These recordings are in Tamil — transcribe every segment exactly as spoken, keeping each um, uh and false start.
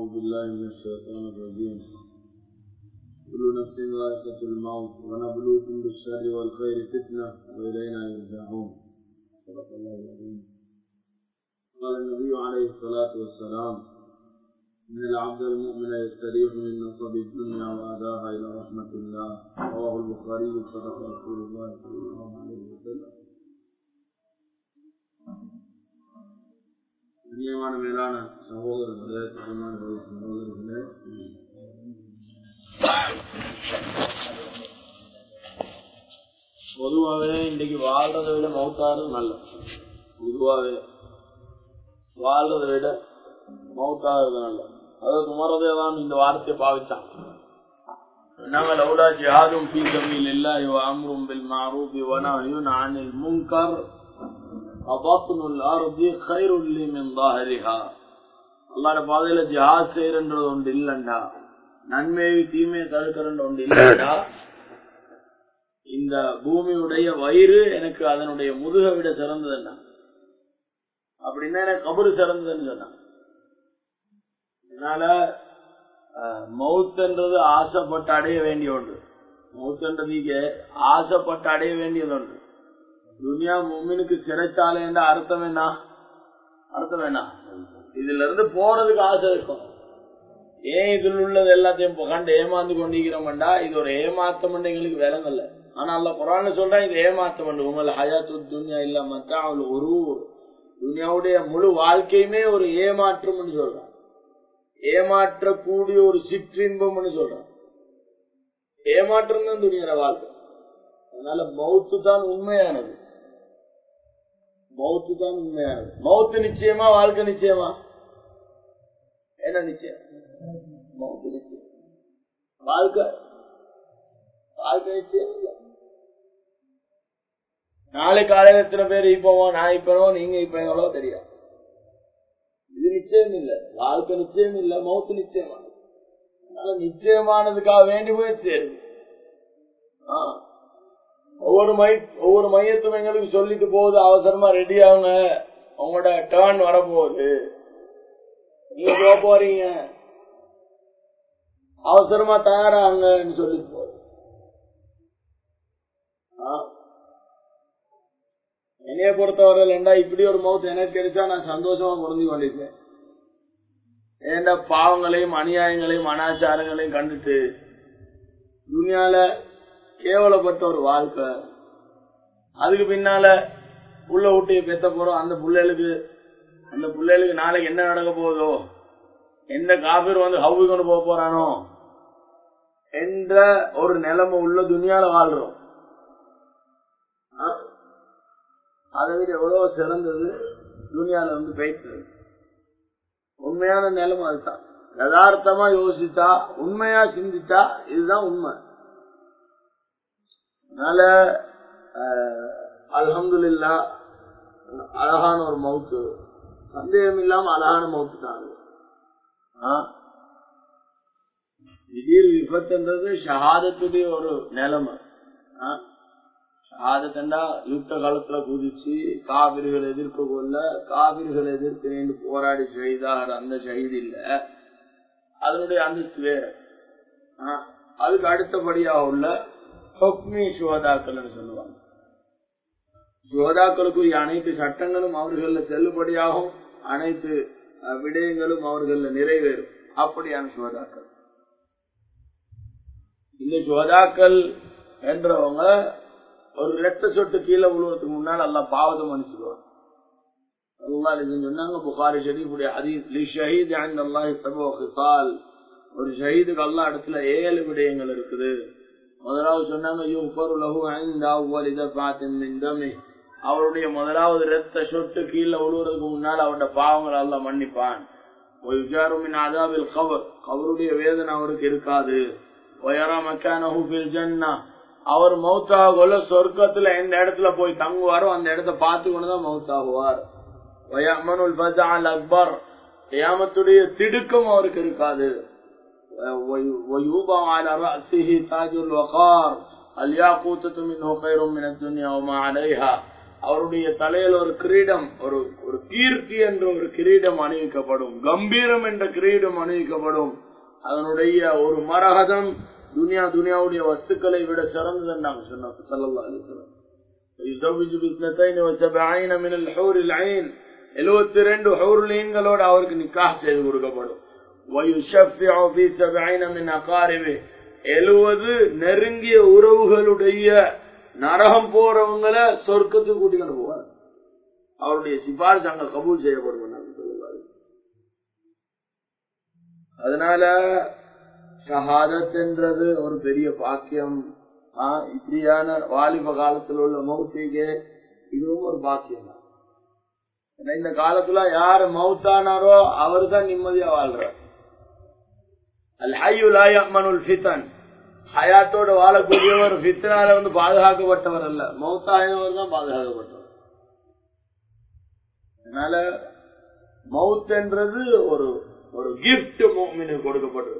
أعوذ بالله من الشيطان الرجيم. كل نفس ذائقة الموت ونبلوكم بالشر والخير فتنة وإلينا يرجعون. صدق الله العظيم. قال النبي عليه الصلاة والسلام: إن العبد المؤمن يستريح من نصب الدنيا وأداها إلى رحمة الله. رواه البخاري. صدق رسول الله صلى الله عليه وسلم. கண்ணியமான மேலான சகோதரர்களே, சகோதரர்களே, சகோதரர்களே, பொதுவாகவே இன்றைக்கு வாழ்றதை விட மௌத்தாடுறது நல்ல. பொதுவாகவே வாழ்றதை விட மௌத்தாடுறது நல்ல. அதாவது உமரதே தான் இந்த வார்த்தையை பாவிச்சான். நாங்கள் லௌலா ஜிஹாதும் ஃபீ சபீலில்லாஹி வ அம்ரும் பில் மஅரூஃப் வ நஹ்யுன் அனில் முன்கர் அபாத்னுல் அர்தி கைருல் லி மின் ظاهرها. அல்லாஹ்வுடைய பாதையில ஜிஹாத் செய்யறது ஒன்று இல்லண்டா, நன்மையை தீமையை தடுக்கிறது ஒன்று இல்லண்டா, இந்த பூமியுடைய வயிறு எனக்கு அதனுடைய முதுகை விட சிறந்ததுன்னா, அப்படின்னா எனக்கு கபரு சிறந்ததுன்னு சொன்னான். அதனால மௌத்ன்றது ஆசைப்பட்டு அடைய வேண்டிய ஒன்று. மௌத்ன்றதுக்கு ஆசைப்பட்டு அடைய வேண்டியது ஒன்று. துனியா முஃமினுக்கு சிறைச்சாலை என்ற அர்த்தம் என்ன? அர்த்தம் என்ன? இதுல இருந்து போறதுக்கு ஆசை இருக்கும். ஏன் இதில் உள்ளது எல்லாத்தையும் கண்டு ஏமாந்து கொண்டிருக்கிறோம்டா, இது ஒரு ஏமாத்தம் எங்களுக்கு விளங்கல. ஆனா அல்லாஹ் குர்ஆன்ல சொல்றான், இது ஏமாத்தம். உமல் ஹயாத்து துன்யா இல்ல மத்தாஉல் குரூர். துனியாவுடைய முழு வாழ்க்கையுமே ஒரு ஏமாற்றம் சொல்றான். ஏமாற்றக்கூடிய ஒரு சிற்றின்பம் சொல்றான். ஏமாற்றம் தான் துனியாட வாழ்க்கை. அதனால மௌத்து தான் உண்மையானது. மௌத்து தான் உண்மையானது. மௌத்து நிச்சயமா, வாழ்க்கை நிச்சயமா? என்ன நிச்சயம்? மௌத்து நிச்சயம். வாழ்க்கை வாழ்க்கை நிச்சயம் இல்லை. நாளை காலையில் எத்தனை பேர் இப்போவோம், நான் இப்பனோ நீங்க இப்போ தெரியாது. இது நிச்சயம் இல்லை. வாழ்க்கை நிச்சயம் இல்லை, மௌத்து நிச்சயமானது. அதனால நிச்சயமானதுக்காக வேண்டி போய் சேருது. ஆஹ் ஒவ்வொரு மை ஒவ்வொரு மையத்தும் எங்களுக்கு சொல்லிட்டு போகுது, அவசரமா ரெடி ஆகுங்க, உங்களோட டர்ன் வரப்போகுது, நீங்க போக போறீங்க, அவசரமா தயாராகுங்கன்னு சொல்லிட்டு போகுது. என்னைய பொறுத்தவரையில் ஏண்டா இப்படி ஒரு மவுத் எனக்கு கிடைச்சா நான் சந்தோஷமா பொருந்தி கொண்டிருக்கேன். ஏண்டா பாவங்களையும் அநியாயங்களையும் அனாச்சாரங்களையும் கண்டுட்டு துனியால கேவலப்பட்ட ஒரு வாழ்க்கை, அதுக்கு பின்னால புள்ள ஊட்டியை பெத்த போறோம், அந்த பிள்ளைகளுக்கு அந்த பிள்ளைகளுக்கு நாளைக்கு என்ன நடக்க போகுதோ, எந்த காபீர் வந்து ஹவ்வி கொண்டு போக போறானோ என்ற ஒரு நிலைமை உள்ள துனியால வாழ்றோம். அதை விட எவ்வளவு சிறந்தது துனியால வந்து பேசுறது. உண்மையான நிலைமை அதுதான். யதார்த்தமா யோசிச்சா, உண்மையா சிந்திச்சா இதுதான் உண்மை. அதனால அல்ஹம்துலில்லாஹ் அழகான ஒரு மௌத்து, சந்தேகம் இல்லாம அழகான மௌத்து தான். திடீர் விபத்துன்றது ஷஹாதத்துடைய ஒரு நிலைமை. ஷஹாதத்தண்டா யுத்த காலத்துல குதிச்சு காபிர்கள் எதிர்க்க கொள்ள, காபிர்கள் எதிர்க்கிறேன் போராடி ஷஹீதாகிற அந்த ஷஹீத் இல்ல, அதனுடைய அந்தஸ்து வேற. அதுக்கு அடுத்தபடியாக உள்ள ஹுக்மி சுஹதாக்கள் சொல்லுவாங்க. சுஹதாக்களுக்குரிய அனைத்து சட்டங்களும் அவர்கள் செல்லுபடியாகும், அனைத்து விடயங்களும் அவர்கள் நிறைவேறும். அப்படியான சுஹதாக்கள். இந்த சுஹதாக்கள் என்றவங்க ஒரு இரத்த சொட்டு கீழே விழுவதற்கு முன்னால் அல்லாஹ் பாவத்தை மன்னிச்சுடுவாங்க. அல்லாஹ் சொன்னாங்க புகாரி ஷரீஃபுடைய ஹதீஸ், லிஷஹீத் இன்தல்லாஹி சபஉ ஹிசால். ஒரு ஷஹீதுக்கு அல்லாஹ் இடத்துல ஏழு விடயங்கள் இருக்குது. முதலாவது சொன்னாங்க அவருடைய முதலாவது ரத்த சொட்டு கீழே விழுவதற்கு முன்னால் அவருடைய பாவங்கள் எல்லாம் மன்னிப்பான். அவருடைய வேதனை அவருக்கு இருக்காது. அவர் மௌத்தாக கொள்ள சொர்க்கத்துல எந்த இடத்துல போய் தங்குவாரோ அந்த இடத்த பார்த்து கொண்டுதான் மௌத்தாகுவார். அக்பர் கியாமத்துடைய திடுக்கம் அவருக்கு இருக்காது. ويوضع على رأسه تاج الوقار الياقوتة منه خير من الدنيا وما عليها. அவருடைய தலையில் ஒரு கிரீடம், ஒரு ஒரு கீர்த்தி என்ற ஒரு கிரீடம் அணிவிக்கப்படும், கம்பீரம் என்ற கிரீடம் அணிவிக்கப்படும். அதனுடைய ஒரு மரகதம் துனியா துனியாவுடைய வஸ்துக்களை விட சிறந்தது நாங்க சொன்னோம். ஸல்லல்லாஹு அலைஹி வஸல்லம் எழுபத்தி இரண்டு ஹூருலீன்களோடு அவருக்கு நிக்காஹ் செய்து கொடுக்கப்படும். எழுபது நெருங்கிய உறவுகளுடைய நரகம் போறவங்களை சொர்க்கத்துக்கு கூட்டிக்கொண்டு போவார். அவருடைய சிபாரிசு அங்க கபூல் செய்யப்படும். அதனால ஷஹாதத் என்றது ஒரு பெரிய பாக்கியம். இப்படியான வாலிப காலத்தில் உள்ள மௌத்திக்கு இதுவும் ஒரு பாக்கியம் தான். இந்த காலத்துல யாரு மௌத்தானாரோ அவரு தான் நிம்மதியா வாழ்றார். அல் ஹய்யு லா யஅமனுல் ஃபிதன், ஹயாத்தோட வாழக்கூடியவர் ஃபித்னால வந்து பாதுகாக்கப்பட்டவர் அல்ல, மௌத்தாயினவர் தான் பாதுகாக்கப்பட்டவர். அதனால மௌத் என்றது ஒரு ஒரு கிஃப்ட் முஃமினுக்கு கொடுக்கப்பட்டது.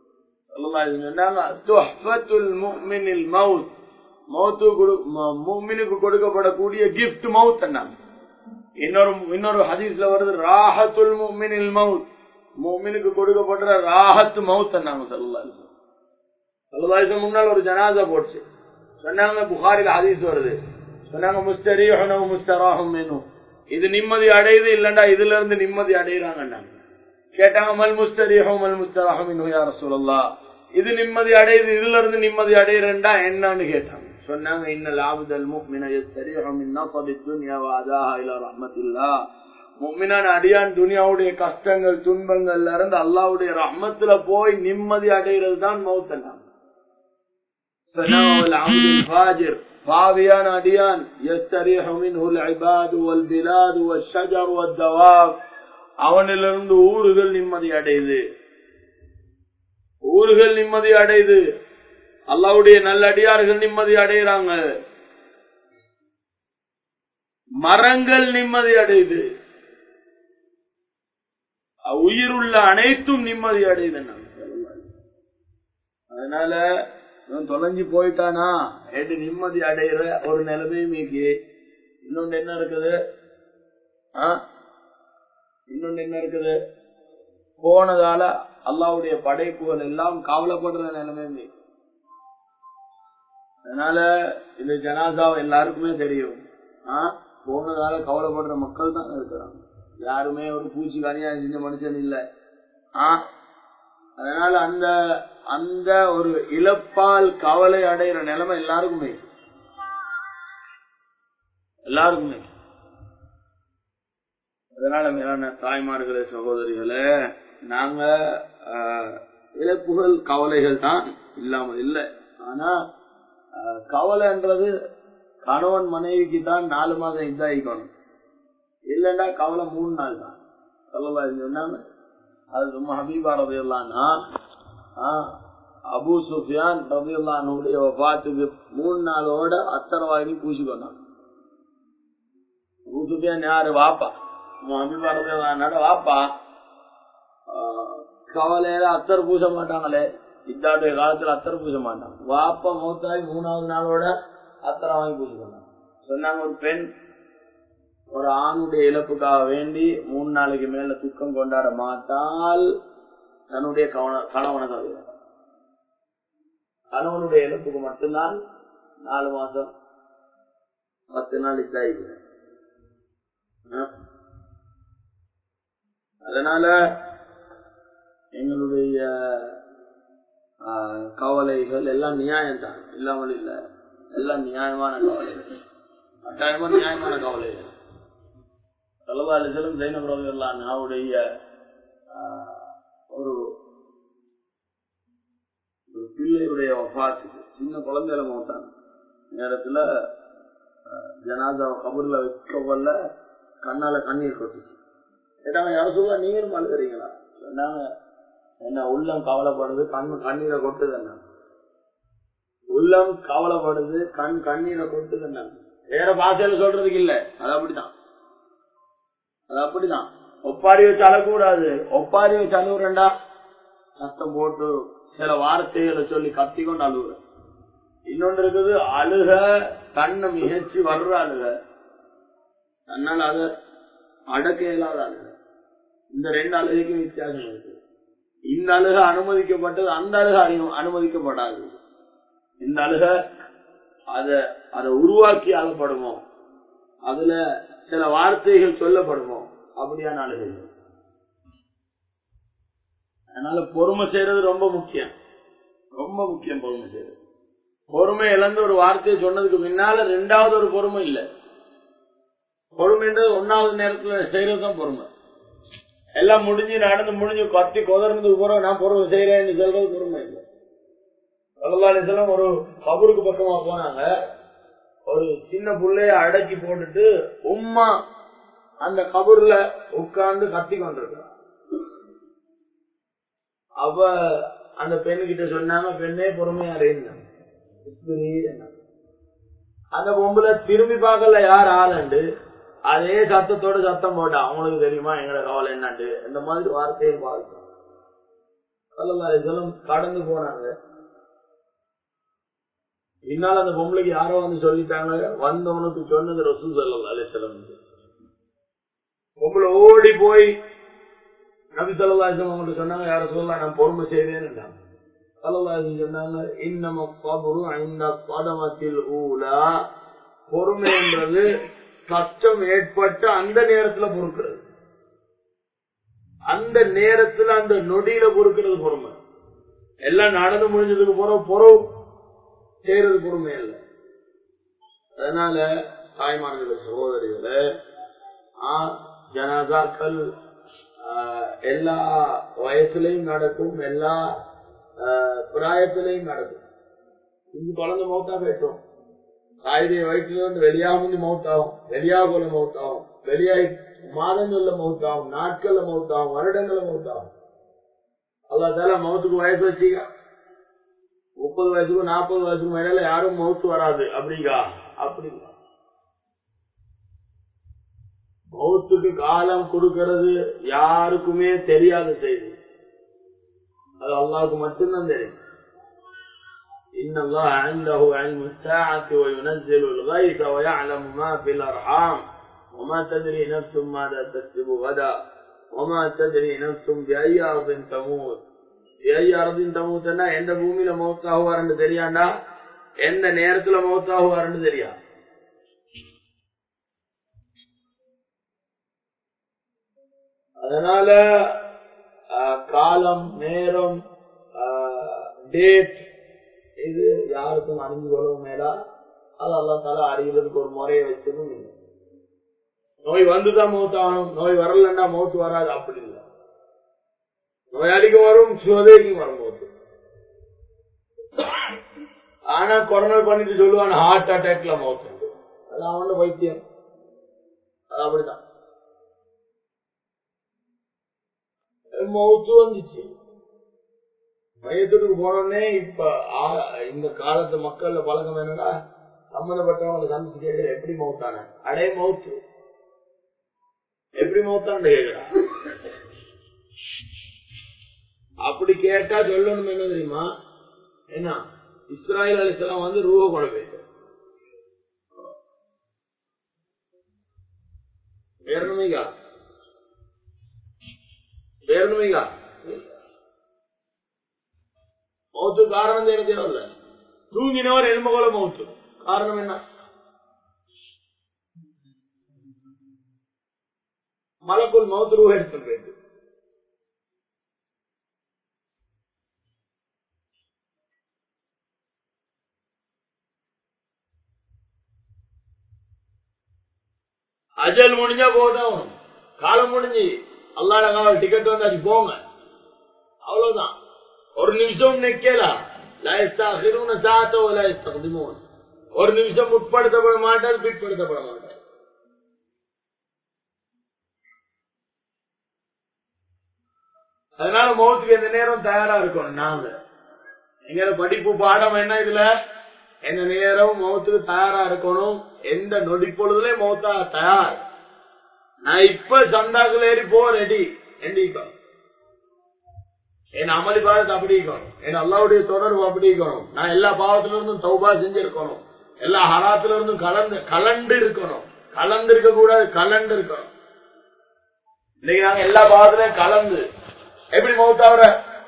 முஃமினுக்கு கொடுக்கப்படக்கூடிய கிஃப்ட் மௌத் என்ன. இன்னொரு இன்னொரு ஹதீஸ்ல வருது ராஹத்துல் முஃமினில் மௌத், முஃமினுக்கு கொடுக்கப்படுற ராஹத் மௌத் என்னாங்க. ஸல்லல்லாஹு அலைஹி வஸல்லம் முன்னால ஒரு ஜனாஸா போச்சு சொன்னாங்க, புகாரில ஹதீஸ் வருது, சொன்னாங்க முஸ்தரீஹுன் வ முஸ்தராஹும் மின்ஹு, இது நிம்மதி அடையுது இல்லண்டா இதுல இருந்து நிம்மதி அடையறாங்க. கேட்டாங்க மல் முஸ்தரீஹும் மல் முஸ்தராஹும் மின்ஹு யா ரசூலல்லாஹ், இது நிம்மதி அடையுது இதுல இருந்து நிம்மதி அடையறேன்டா என்னன்னு கேட்டாங்க. சொன்னாங்க இன்னல் அப்தல் முஃமின யஸ்தரீஹு மின் நஸபித் துன்யா வ அதாஹா இலா ரஹ்மத்தில்லாஹ், முஃமினான அடியான் துனியாவுடைய கஷ்டங்கள் துன்பங்கள்ல இருந்து அல்லாஹ்வுடைய ரஹ்மத்துல போய் நிம்மதி அடைகிறது தான் மௌத். சொன்னாங்க வல் அப்துல் ஃபாஜிர், பாவியான அடியான் யஸ்தரீஹு மின்ஹுல் இபாது வல் பிலாது வஷ் ஷஜர் வத் தவாப், அவனிலிருந்து ஊர்கள் நிம்மதி அடையுது, ஊர்கள் நிம்மதி அடையுது, அல்லாஹ்வுடைய நல்லடியார்கள் நிம்மதி அடைகிறாங்க, மரங்கள் நிம்மதி அடையுது, உயிருள்ள அனைத்தும் நிம்மதி அடையுது. அதனால தொலைஞ்சு போயிட்டானா எட்டு நிம்மதி அடைகிற ஒரு நிலைமையும் இன்னொன்று என்ன இருக்குது, இன்னொன்று என்ன இருக்குது, போனதால அல்லாஹ்வுடைய படைப்புகள் எல்லாம் கவலைப்படுற நிலைமையும். அதனால இந்த ஜனாசா எல்லாருக்குமே தெரியும், போனதால கவலைப்படுற மக்கள் தான் இருக்கிறாங்க, யாருமே ஒரு பூச்சிக்கு அநியாயம் செஞ்ச மனுஷன் இல்லை. அதனால அந்த அந்த ஒரு இழப்பால் கவலை அடைகிற நிலைமை எல்லாருக்குமே எல்லாருக்குமே. அதனால மேலான தாய்மார்களே சகோதரிகளே, நாங்க இழப்புகள் கவலைகள் தான் இல்லாமல் இல்லை. ஆனா கவலைன்றது கணவன் மனைவிக்கு தான் நாலு மாதம் இதாயிக்கணும், இல்லண்டா கவலை மூணு நாள் தான். சொன்னாங்க அது சும்மா ஹபீபா ரலியல்லாஹு அபூ சுஃபியான் ரலியல்லாஹுடைய வஃபாத்துக்கு மூணு நாளோட அத்தனை வாங்கி பூசிக்கொண்டாங்க. அபூ சுஃபியான் யாரு? வாப்பா. ஹபீபா ரலியல்லாஹு வாப்பா கவலையில அத்தர் பூச மாட்டாங்களே, இத்தாடைய காலத்துல அத்தர் பூச மாட்டாங்க. வாப்பா மௌத்தாகி மூணாவது நாளோட அத்தனை வாங்கி பூசிக்கொண்டாங்க. சொன்னாங்க ஒரு பெண் ஒரு ஆணுடைய இழப்புக்காக வேண்டி மூணு நாளைக்கு மேல துக்கம் கொண்டாட மாட்டால் தன்னுடைய கணவனை தவிர, கணவனுடைய இழப்புக்கு மட்டும்தான் நாலு மாசம் பத்து நாள் இதாயிருக்கு. அதனால எங்களுடைய கவலைகள் எல்லாம் நியாயம்தான், இல்லாமல் இல்ல, எல்லாம் நியாயமான கவலைகள், கட்டாயமா நியாயமான கவலைகள். ஸல்லல்லாஹு அலைஹி வஸல்லம் ஸைனப் ரலியல்லாஹு அன்ஹாவுடைய ஒரு பிள்ளையுடைய வஃபாத்துக்கு சின்ன குழந்தையில மௌத்தாங்க நேரத்துல ஜனாஸாவை கபூர்ல வைக்கவல்ல கண்ணால கண்ணீர் கொட்டுச்சு. கேட்டாங்க யாரும் சொல்ல நீங்களும் அழுகிறீங்களா? சொன்னாங்க என்ன உள்ளம் கவலைப்படுது, கண் கண்ணீரை கொட்டுது என்ன, உள்ளம் கவலைப்படுது, கண் கண்ணீரை கொட்டுது என்ன, வேற பாஷையில சொல்றதுக்கு இல்ல, அது அப்படிதான், அது அப்படிதான். ஒப்பாரி வச்சு அழக்கூடாது, ஒப்பாரி வச்சு அழுகுறா சத்தம் போட்டு சில வார்த்தைகளை சொல்லி கத்தி கொண்டு அழுகுற. இன்னொன்று இருக்குது அழுக கண்ணை மிகச்சி வர்ற அழுக, அதனால அத அடக்க இயலாத அழுக. இந்த ரெண்டு அழுகைக்கும் வித்தியாசம் இருக்கு. இந்த அழுக அனுமதிக்கப்பட்டது, அந்த அழுக அனுமதிக்கப்படாது. இந்த அழுக அத அதை உருவாக்கி அழப்படுமோ, அதுல சில வார்த்தைகள் சொல்லப்படுமோ, அப்படியான அழுகை. அதனால பொறுமை செய்யறது ரொம்ப முக்கியம், ரொம்ப முக்கியம் பொறுமை செய்யறது. பொறுமை இழந்த ஒரு வார்த்தையை சொன்னதுக்கு பின்னால ரெண்டாவது ஒரு பொறுமை இல்ல. பொறுமைன்றது ஒன்னாவது நேரத்துல செய்யறதுதான் பொறுமை. எல்லாம் முடிஞ்சு நடந்து முடிஞ்சு கத்தி கொதர்ந்து போற நான் பொறுமை செய்யறேன்னு சொல்றது பொறுமை இல்லை. சொல்லலாம் ஒரு கபருக்கு பக்கமா போனாங்க, ஒரு சின்ன புள்ளைய அடக்கி போட்டுட்டு உம்மா அந்த கபூர்ல உட்கார்ந்து கத்தி கொண்டிருக்கிறான். அவ அந்த பெண்ணு கிட்ட சொன்னாங்க, பெண்ணே பொறுமையா இருங்க. அந்த பொம்புல திரும்பி பார்க்கல யார் ஆளுண்டு, அதே சத்தத்தோட சத்தம் போட்டா அவங்களுக்கு தெரியுமா எங்கட கவலை என்னண்டு. இந்த மாதிரி வார்த்தையை பார்த்து கடந்து போனாங்க. பின்னால் அந்த பொம்பளைக்கு யாரோ வந்து சொல்லிட்டாங்க, வந்தவனுக்கு சொன்னது ரசூல் ஸல்லல்லாஹு அலைஹி வஸல்லம். பொம்பளை ஓடி போய் நபி ஸல்லல்லாஹு அலைஹி வஸல்லம் அவங்களுக்கு சொன்னாங்க, யார சொல்லலாம் நான் பொறுமை செய்வேன்னு ஸல்லல்லாஹு அலைஹி வஸல்லம் சொன்னாங்க, இன்னம ஸப்ரு இன்த ஸதமத்தில் ஊலா. பொறுமை என்றது கஷ்டம் ஏற்பட்டு அந்த நேரத்துல பொறுக்கிறது, அந்த நேரத்துல அந்த நொடியில பொறுக்கிறது பொறுமை. எல்லாம் நடந்து முடிஞ்சதுக்கு போற பொறவு செய்யறது பொறுமை அல்ல. அதனால தாய்மார்கள சகோதரிகள ஜனாசாக்கள் எல்லா வயசுலையும் நடக்கும், எல்லா பிராயத்திலையும் நடக்கும். இங்கு குழந்தை மௌத்தா போயிட்டோம், தாயுடைய வயிற்றுல இருந்து வெளியாக முந்தி மௌத்தாகும், வெளியாக போல மௌத்தாகும், வெளியாகி மாதங்கள்ல மௌத்தாகும், நாட்கள்ல மௌத்தாகும், வருடங்கள்ல மௌத்தாகும். அல்லாஹ் தஆலா மௌத்துக்கு வயசு வச்சுக்க, முப்பது வயசுக்கும் நாற்பது வயசுக்கும் மேல யாரும் மௌத்து வராது அப்படிங்கா. அப்படிங்க மௌத்துக்கு காலம் கொடுக்கிறது யாருக்குமே தெரியாத செய்தி, அது அல்லாஹ்வுக்கு மட்டும்தான் தெரியும். إن الله عنده علم الساعة وينزل الغيث ويعلم ما في الأرحام وما تدري نفس ماذا تكسب غدا وما تدري نفس بأي أرض تموت بأي أرض تموت. எந்த பூமியில மௌத்தாகுவார்னு தெரியாண்டா, எந்த நேரத்துல மௌத்தாகுவார்னு தெரியா. அதனால காலம், நேரம், டேட் இது யாருக்கும் அறிஞ்சு கொள்ளவும் மேலா. அது அல்லாஹ் தஆலா அறிகிறதுக்கு ஒரு முறையை வச்சதும் இல்லை. நோய் வந்துதான் மௌத்தாகணும், நோய் வரலன்னா மௌத்து வராது அப்படி இல்லை. நோயாளிக்கும் வரும், சுவதேக்கும் வரும் மௌத்து. ஆனா கொரோனா பண்ணிட்டு சொல்லுவான் ஹார்ட் அட்டாக்ல மௌத்து, அது அவனோட வைத்தியம், அது அப்படிதான். மௌத்து வந்துச்சு, மையத்துக்கு போனோடனே இப்ப இந்த காலத்து மக்கள்ல பழக்கம் என்னன்னா, சம்பந்தப்பட்டவங்களை சந்திச்சு கேட்கிற எப்படி மௌத்தான அடே மௌத்து எப்படி மௌத்தான்னு கேட்கிறான். அப்படி கேட்டா சொல்லணும் என்ன தெரியுமா, என்ன இஸ்ராயேல் அலைஹிஸ்ஸலாம் வந்து ரூஹ கொண்டு போயிட்டு வேறணுமீகா வேறணுமீகா மௌத்து காரணம் தேவையில்ல. தூங்கினவர் எலும்புகோல மௌத்து காரணம் என்ன? மலக்குள் மௌத்து ரூஹ எடுத்து போயிட்டு. அஜல் முடிஞ்சா போதும், காலம் முடிஞ்சு அல்லாஹ் காவல் டிக்கெட் வந்தாச்சு போங்க, அவ்வளவுதான். ஒரு நிமிஷம் நிக்கலாம், ஒரு நிமிஷம் முற்படுத்தப்பட மாட்டார், பிற்படுத்தப்பட மாட்டார். அதனால மௌத்துக்கு எந்த நேரம் தயாரா இருக்கணும். நாங்க எங்க படிப்பு பாடம் என்ன, இதுல எந்த நேரம் மௌத்துக்கு தயாரா இருக்கணும். எந்த நொடி பொழுதுல மௌத்தா தயார். நான் இப்ப சந்தாக்குள்ள ஏறி போ ரெடி எண்டிக்கும், என் அமளி பாதத்தை அப்படி இருக்கணும், என் அல்லாவுடைய தொடர்பு அப்படி இருக்கணும், நான் எல்லா பாவத்தில இருந்தும் தௌபா செஞ்சிருக்கணும், எல்லா ஹராத்துல இருந்தும் கலந்து கலண்டு இருக்கணும், கலந்து இருக்க கூடாது, கலந்து இருக்கணும். இன்னைக்கு நாங்க எல்லா பாவத்திலையும் கலந்து எப்படி மௌத்தாவற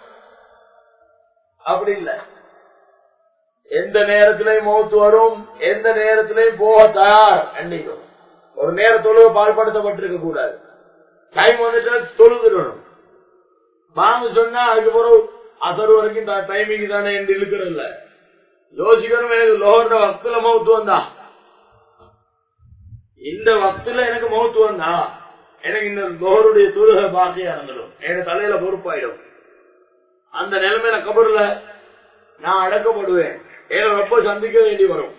அப்படி இல்ல. எந்த நேரத்திலையும் மௌத்து வரும், எந்த நேரத்திலையும் போக தயார். என்னைக்கும் ஒரு நேர தொழுகை பால்படுத்தப்பட்டிருக்க கூடாது. டைம் வந்துட்டு தொழுதுடணும். வாங்க சொன்னா அதுக்கு பிறகு அசர் வரைக்கும் டைமிங் தானே என்று இழுக்கிறது இல்ல. யோசிக்கணும், எனக்கு லோகர வக்துல மௌத்து வந்தா, இந்த வக்துல எனக்கு மௌத்து வந்தா எனக்கு இந்த லோகருடைய தொழுகை பாக்கியா இருந்துடும், என் தலையில பொறுப்பாயிடும். அந்த நிலைமையில கபர்ல நான் அடக்கப்படுவேன், ஏன்னா ரொம்ப சந்திக்க வேண்டி வரும்.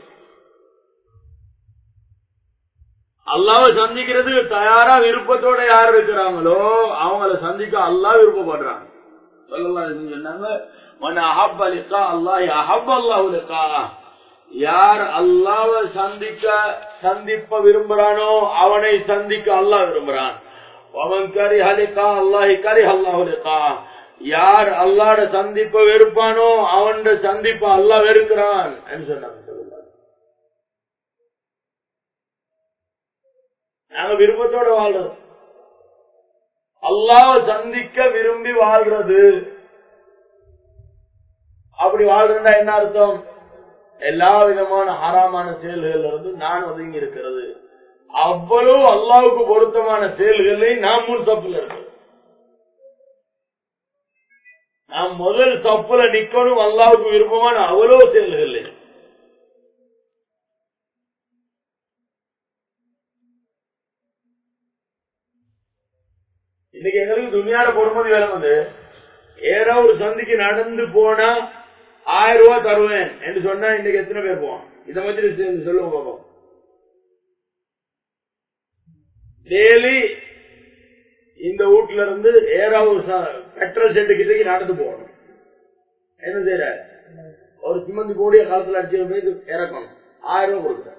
அல்லாவை சந்திக்கிறதுக்கு தயாரா விருப்பத்தோட யார் இருக்கிறாங்களோ அவங்கள சந்திக்க அல்லா விருப்பப்படுறாங்க. சொன்னாங்க, யார் அல்லாவை சந்திக்க சந்திப்ப விரும்புறானோ அவனை சந்திக்க அல்லா விரும்புறான். யார் அல்லாட சந்திப்ப வெறுப்பானோ அவன் சந்திப்ப அல்லா வெறுக்கிறான் சொன்னாங்க. நாங்க விருப்பத்தோட வாழ்றது, அல்லாஹ்வை சந்திக்க விரும்பி வாழ்றது. அப்படி வாழ்றா என்ன அர்த்தம்? எல்லா விதமான ஹராமான செயல்கள் இருந்து நான் ஒதுங்கி இருக்கிறது. அவ்வளவு அல்லாஹ்வுக்கு பொருத்தமான செயல்களை நாம் முன் தப்புல இருக்கு. நாம் முதல் தப்புல நிக்கணும், அல்லாஹ்வுக்கு விருப்பமான அவ்வளவு செயல்கள். இன்னைக்கு எங்களுக்கு துணியார பொறுமதி வேலை வந்து ஏதோ ஒரு சந்திக்கு நடந்து போனா ஆயிரம் ரூபாய் தருவேன் என்று சொன்னா இன்னைக்கு எத்தனை பேர் போவான்? இதை பத்தி சொல்லுவோம் பாப்போம். டெய்லி இந்த வீட்டுல இருந்து ஏதாவது பெட்ரோல் செட்டு கிட்டக்கு நடந்து போகணும். என்ன செய்யற? ஒரு சிமந்தி போடிய காலத்துல அடிச்சு போய் இறக்கணும், ஆயிரம் ரூபாய் கொடுக்குற.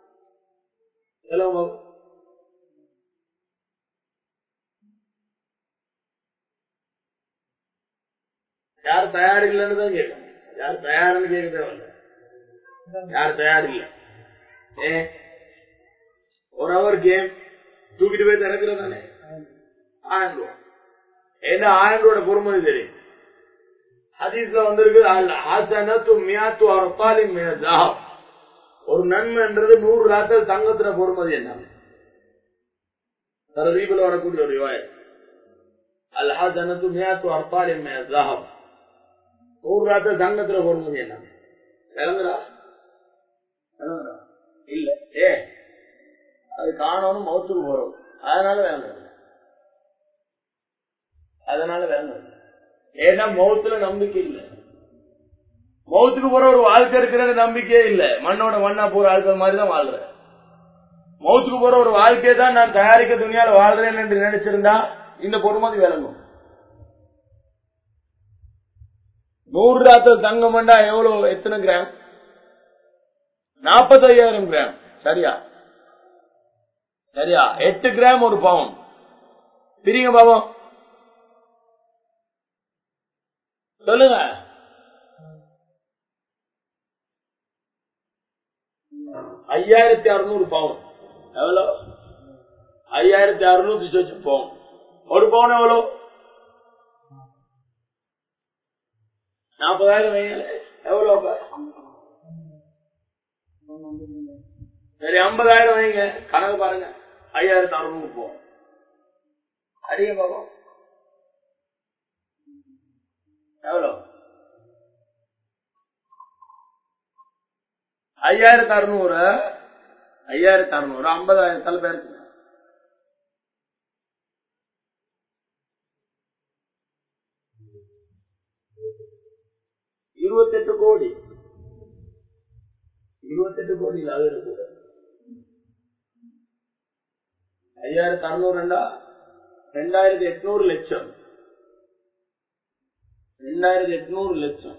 யார் தயார் இல்லைன்னு தான் கேட்கணும். யார் தயார்னு கேட்க தேவையில்ல. யார் தயார் இல்லை? ஏ ஒரு அவர் கேம் தூக்கிட்டு போய் திறக்கிறது தானே ஆயிரம் ரூபாய். ஏன்னா ஆயிரம் ரூபாய் பொறுமதி தெரியும். ஹதீஸ்ல வந்திருக்கு, ஒரு நன்மைன்றது நூறு ராத்தல் தங்கத்துல பொறுமதி என்ன தரீபில் வரக்கூடிய ஒரு ரிவாயத். அல் ஹஸனத்து மியாத்து அர்பாலின் மின ஸஹப், நூறு ராத்தல் தங்கத்துல பொறுமதி என்ன விளங்குறா? இல்ல, ஏ அது காணணும், மௌத்துக்கு போறோம், அதனால வேணும். அதனால வேணும். ஏன்னா மௌத்துல நம்பிக்கை இல்லை. மௌத்துக்கு போற ஒரு வாழ்க்கை இருக்கிற நம்பிக்கையே இல்லை. மண்ணோட மண்ணா போற ஆட்கள் மாதிரிதான் வாழ்ற. மௌத்துக்கு போற ஒரு வாழ்க்கையை தான் நான் தயாரிக்க துணியால வாழ்றேன் என்று நினைச்சிருந்தா இந்த பொறுமதி விளங்கும். நூறு ராத்தல் தங்கம் மண்டா எவ்வளவு? எத்தனை கிராம்? நாற்பத்தி ஐயாயிரம் கிராம். சரியா? சரியா? எட்டு கிராம் ஒரு பவுன். பிரிங்க பாவம், சொல்லுங்க. ஐயாயிரத்தி அறுநூறு பவுன் எவ்வளவு? ஐயாயிரத்தி அறுநூத்தி சொச்சு பவுன். ஒரு பவுன் எவ்வளவு? நாற்பதாயிரம் வைங்க. எவ்வளவு? சரி, ஐம்பதாயிரம் வைங்க. கணக்கு பாருங்க. ஐயாயிரத்தி அறுநூறு பவுன். அடிங்க பாப்போம் எவ்வளவு? ஐயாயிரத்தி அறுநூறு ஐயாயிரத்தி அறுநூறு ஐம்பதாயிரத்தால பேருக்கு இருபத்தி எட்டு கோடி. இருபத்தி எட்டு கோடி அது இருக்கு. ஐயாயிரத்தி அறுநூறு ரெண்டா ரெண்டாயிரத்தி எட்நூறு லட்சம். ரெண்டாயிரத்தி எட்நூறு லட்சம்.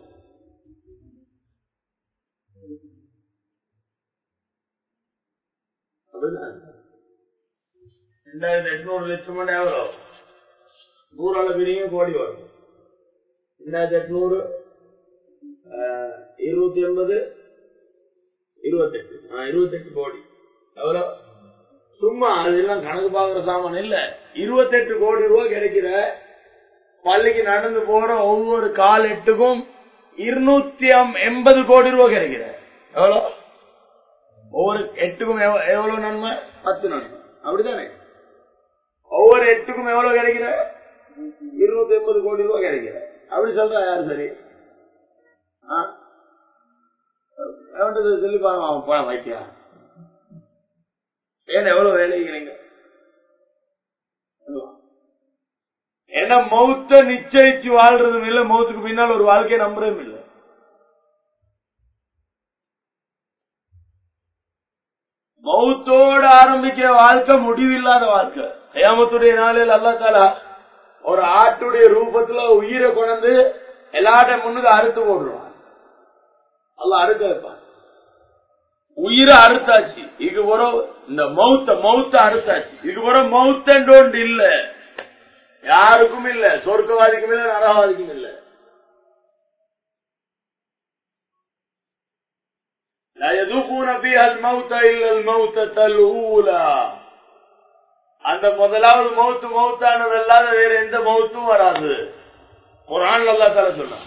ரெண்டாயிரத்தி எட்நூறு லட்சம் எவ்வளோ? நூறால பிரிங்க கோடி வரும். ரெண்டாயிரத்தி எட்நூறு இருநூத்தி எண்பது இருபத்தி எட்டு இருபத்தி எட்டு கோடி. எவ்வளோ? சும்மா அதெல்லாம் கணக்கு பாக்குற சாமான் இல்ல. இருபத்தி எட்டு கோடி ரூபாய் கிடைக்கிற பள்ளிக்கு நடந்து போற ஒவ்வொரு கால் எட்டுக்கும் இருநூத்தி எண்பது கோடி ரூபாய் கிடைக்கிற எவ்வளவு? ஒவ்வொரு எட்டுக்கும் எவ்வளவு நன்மை? பத்து நன்மை. அப்படித்தானே? ஒவ்வொரு எட்டுக்கும் எவ்வளவு கிடைக்கிற? இருநூத்தி எண்பது கோடி ரூபாய் கிடைக்கிற. அப்படி சொல்ற யாரு சரி? சொல்லி பாருங்க. அவன் போன வைத்தியா ஏன் எவ்வளவு வேலைக்கிறீங்க? ஏன்னா மௌத்த நிச்சயிச்சு வாழ்றதும் இல்லை, மௌத்துக்கு பின்னால் ஒரு வாழ்க்கையை நம்புறதும் இல்லை. மௌத்தோடு ஆரம்பிக்கிற வாழ்க்கை முடிவில்லாத வாழ்க்கை. கியாமத்துடைய நாளில் அல்லாஹ் தஆலா ஒரு ஆட்டுடைய ரூபத்துல உயிரை கொண்டு எல்லாட்ட முன்னுக்கு அறுத்து போடுவான். அல்லாஹ் அறுக்க வைப்பான். உயிரை அறுத்தாச்சு. இதுக்கு வர இந்த மௌத்த மௌத்த அறுத்தாச்சு. இதுக்கு வர மௌத்தோண்டு இல்ல, யாருக்கும் இல்ல, சொர்க்கவாதிக்கும் இல்ல, நரகவாதிக்கும் இல்ல. அந்த முதலாவது மௌத்து மௌத்தானது அல்லாத வேற எந்த மௌத்தும் வராது. குர்ஆன்ல அல்லாஹ் தஆலா சொன்னான்.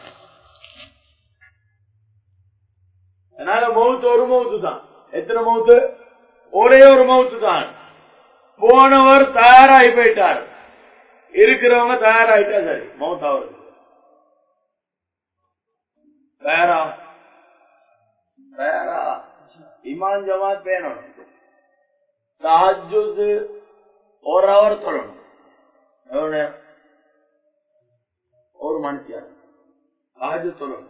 அதனால மௌத்து ஒரு மௌத்து தான். எத்தனை மௌத்து? ஒரே ஒரு மௌத்து தான். போனவர் தயாராகி போயிட்டார், இருக்கிறவங்க தயாராயிட்டா சரி மௌத் ஆகுது. தயாரா தயாரா இமான் ஜமாத் வேணும். தஹஜ்ஜுத் ஒரு அவர் சொல்லணும். எவ்வளவு? ஒரு மணித்தியாலம் தஹஜ்ஜுத் சொல்லணும்.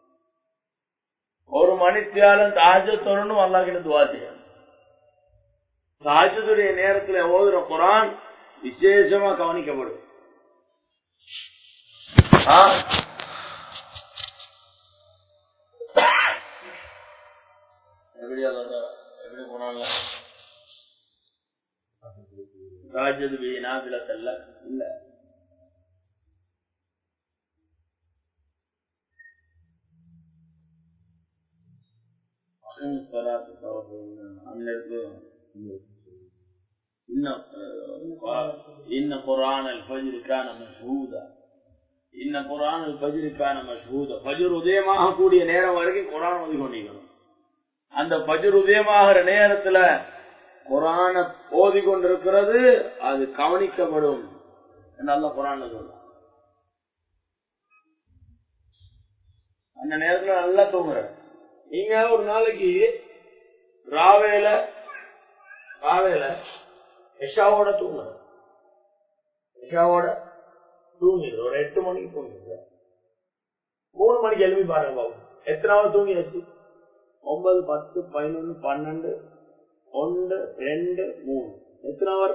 ஒரு மணித்தியாலம் தஹஜ்ஜுத் சொல்லணும். அல்லாஹ் கிட்ட துஆ செய்யணும். தஹஜ்ஜுடைய நேரத்தில் ஓதுற குர்ஆன் விசேஷமா கவனிக்கப்படும். எப்படி எப்படி போனாங்க தஹஜ்ஜுத் பி நாஃபிலத்தல்ல இல்ல. இன்ன குர்ஆன் அல்-ஃபஜ்ர் கான மஷ்ஹூதா. இன்ன குர்ஆன் அல்-ஃபஜ்ர் கான மஷ்ஹூதா. ஃபஜ்ர் உதயமாக கூடிய நேரம் வரைக்கும் குர்ஆன் ஓதி கொண்டிருக்கணும். அந்த ஃபஜ்ர் உதயமாகிற நேரத்துல குர்ஆனை ஓதி கொண்டிருக்கிறது அது கவனிக்கப்படும் என்று அல்லாஹ் குர்ஆன்ல சொல்றான். அந்த நேரத்துல நல்லா தூங்குற. நீங்க ஒரு நாளைக்கு ராவேல ராவேல எஷாவோட தூங்குற. எஷாவோட தூங்கிடுற. ஒரு எட்டு மணிக்கு தூங்கிடுற. மூணு மணிக்கு எழுப்பி பாருங்க பாபு. எத்தனை அவர் தூங்கியாச்சு? ஒன்பது, பத்து, பதினொன்னு, பன்னெண்டு, ஒன்று, ரெண்டு, மூணு. எத்தனை அவர்?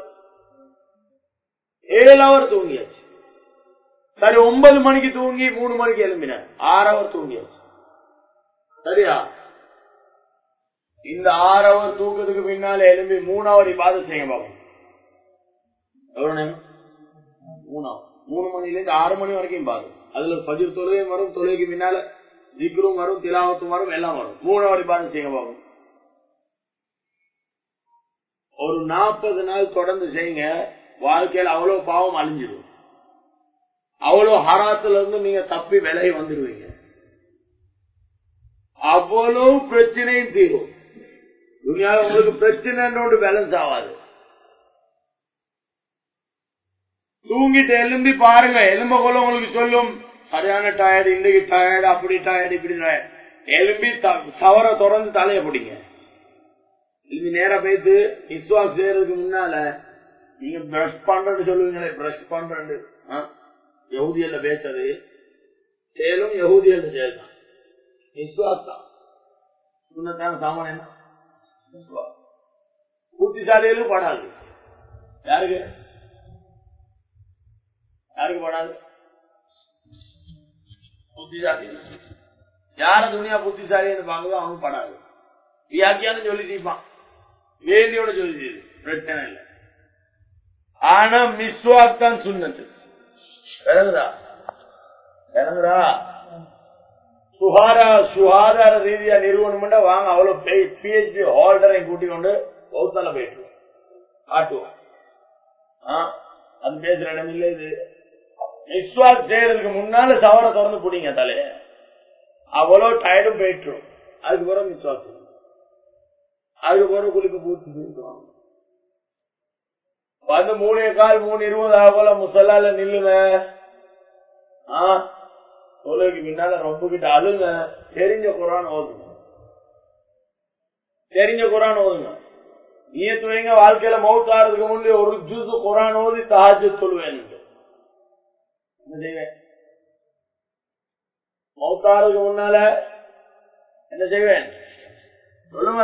ஏழு அவர் தூங்கியாச்சு. சரி, ஒன்பது மணிக்கு தூங்கி மூணு மணிக்கு எழுப்பின ஆறு அவர் தூங்கியாச்சு. சரியா? இந்த ஆறு அவர் தூக்கத்துக்கு பின்னால எழுப்பி மூணு அவர் இபாதத் செய்ய பாப்போம். எவ்வளவு நேரம்? மூணு அவர். மூணு மணில இருந்து ஆறு மணி வரைக்கும் இபாதத். அதுல ஃபஜ்ர் தொழுகை வரும், தொழுகைக்கு பின்னால திக்ரும் வரும், திலாவத்தும் வரும், எல்லாம் வரும். மூணு அவர் இபாதத் செய்ய பாப்போம். ஒரு நாற்பது நாள் தொடர்ந்து செய்யுங்க. வாழ்க்கையில அவ்வளவு பாவம் அழிஞ்சிடும். அவ்வளவு ஹராத்துல இருந்து நீங்க தப்பி விலகி வந்துடுவீங்க. அவ்வளவு பிரச்சனையும் தீரும். துனியாவில் உங்களுக்கு பிரச்சனை பேலன்ஸ் ஆகாது. தூங்கிட்டு எலும்பி பாருங்க. எலும்ப கொள்ள உங்களுக்கு சொல்லும் சரியான டயர்டு, இன்னைக்கு டயர்டு, அப்படி டயர்டு, இப்படி டயர்டு. எலும்பி சவர தொடர்ந்து தலைய பிடிங்க. எலும்பி நேர போயிட்டு விஸ்வாஸ் செய்யறதுக்கு முன்னால நீங்க பிரஷ் பண்றேன்னு சொல்லுவீங்களே, பிரஷ் பண்றேன்னு யஹூதியல்ல பேசுறது செயலும் யஹூதியல்ல செயல்தான். விஸ்வாஸ் தான் சுன்னத்தான சாமான். என்ன புத்திசாலிகளும் படாது. யாருக்கு யாருக்கு படாது? புத்திசாலி. யார துணியா புத்திசாலின்னு பாக்குதோ அவனும் படாது. வியாக்கியான்னு சொல்லி தீப்பான், வேண்டியோட சொல்லி தீது, பிரச்சனை இல்லை. ஆனா மிஸ்வாக் தான் சுன்னத்து. விளங்குதா? விளங்குதா? சுகாரா சுகாதார ரீதியா நிறுவனம் வாங்க. அவ்வளவு பிஹெச்டி ஹோல்டரை கூட்டிக் கொண்டு பௌத்தால போயிட்டு ஆட்டுவோம். அது பேசுற இடம் இல்லை. இது நிஸ்வாஸ் செய்யறதுக்கு முன்னால சவர திறந்து பிடிங்க தலைய, அவ்வளவு டயர்டும் போயிட்டுரும். அதுக்கு பிறகு நிஸ்வாஸ், அதுக்கு பிறகு குளிக்க பூத்து வந்து மூணே கால் மூணு இருபது ஆகல முசல்லால நில்லுங்க. தொழுகைக்கு பின்னால ரொம்ப கிட்ட அழுங்க. தெரிஞ்ச குரான் ஓதுங்க, தெரிஞ்ச குரான் ஓதுங்க. நியத்து வைங்க, வாழ்க்கையில மௌத் ஆறதுக்கு முன்னே ஒரு ஜூஸ் குரான் ஓதி தஹஜ்ஜுத் தொழுவேன். என்ன செய்வேன்? மௌத் ஆறதுக்கு முன்னால என்ன செய்வேன் சொல்லுங்க.